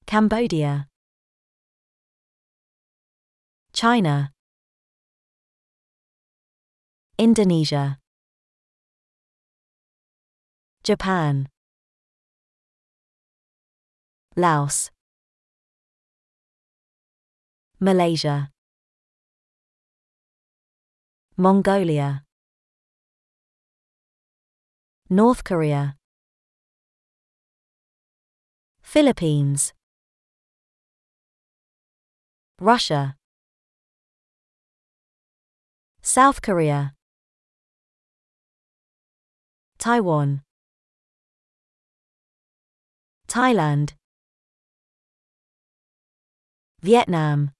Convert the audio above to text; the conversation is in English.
Cambodia, China, Indonesia, Japan, Laos, Malaysia, Mongolia, North Korea, Philippines, Russia, South Korea, Taiwan, Thailand, Vietnam,